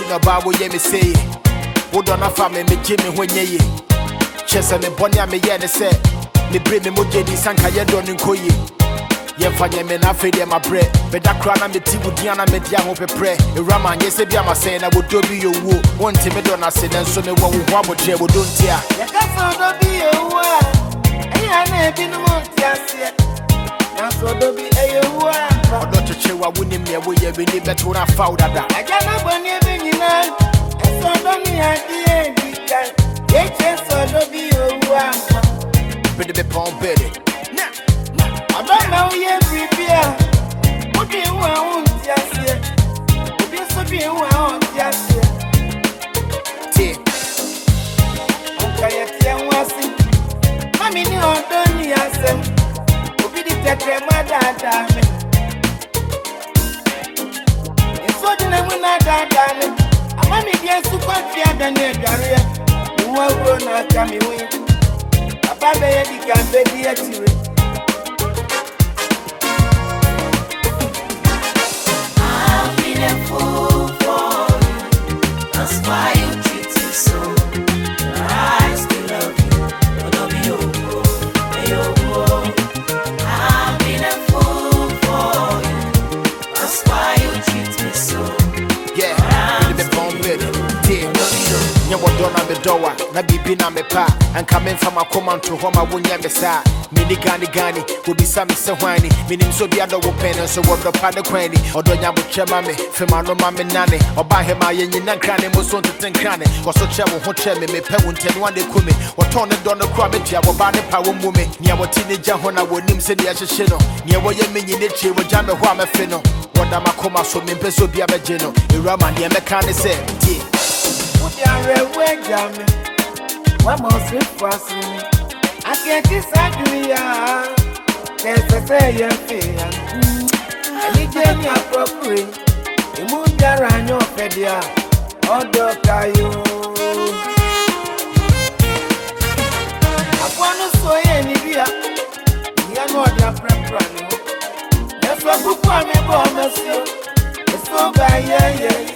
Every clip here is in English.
no Bible, ye me say. Would on a family, me Jimmy when ye. Chess and the bonny, I may yet say. Me bring me Mujedi Sanka Yadon in Koye. Ye fanya me na fede my bread. But that crown and the tea would Diana Media hope a prayer. A Raman, yes, I am saying I would do be your woo. One timid on us, and so me one wobble chair would don't tear. Don't be a woo. I never been among us yet. Now so don't be a woo. Dr. Chewa wouldn't me away every day better when I found that. I can't have any now. And so don't be a dear. Yes, so don't be a woo. Pretty bit pound better. I don't know yet, prepare. What do you want just yet? What do you want just yet? Okay, I was it. Mammy, you don't need us. Who be the tetra, my dad? It's so the name of that darling. I'm mammy, yes, to confia than a barrier. You won't run out coming away. A baby can be a tear. Fool for you. That's why you treat me so. I still love you. But don't be over. I've been a fool for you. That's why you treat me so. Yeah, I'm the bomb bed. You were done on the door, na bibi na me pa, and coming from a command to home, I won't yet sa. Mini gani will be some so whiny. Meaning so be other pen and so what the paddy quanny, or don't you chema me, Femano mammy nanny, or buy him my yin and cranny, most on to think cranny, or so chair won't tell me, me pet won't tell one day kumi, or turn it down the crab, or body power woman, near what teenager when I would name say the Ashino, near what you mean in it, she will jam a wham a fino. What am I come out so me peso be a vagino, a raman, the mechanic said, Put your red jammy. One more sweet for me. I can't disagree. There's a say your fear. I need you appropriate. You move there and your fedia. Oh, doctor, you. I want to say any beer. You know your preference. That's what you want me for, monsieur. It's so bad, yeah.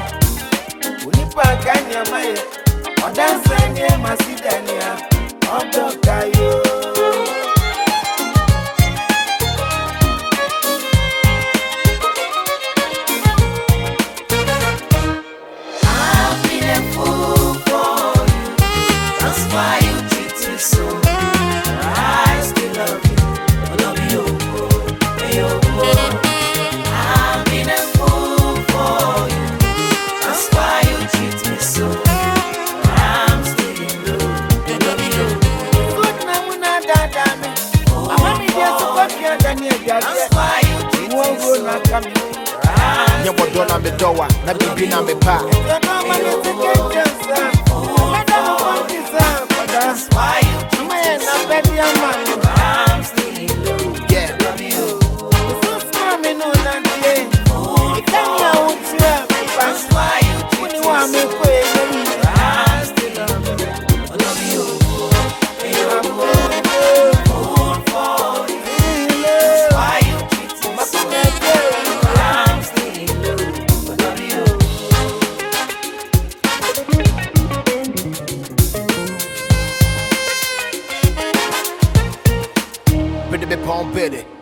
Kanya Maya, or dancing near Macedonia, or Doctor you. I've been a fool for you. That's why you treat me so. I still love you. I love you. I've been a fool for you. That's why you treat me so. I'm still in love. I love you. Good namuna dadame. Amami dia sokopia Daniel. That's why you treat me so. You were done on the door, na bibi na me pa. That's why you treat me so. I'm still in love. Yeah. I love you. That's why you treat me so. I still love you. I love you. Fool for you. That's why you treat me so. I'm still in love. I love you. Pretty bit pound better.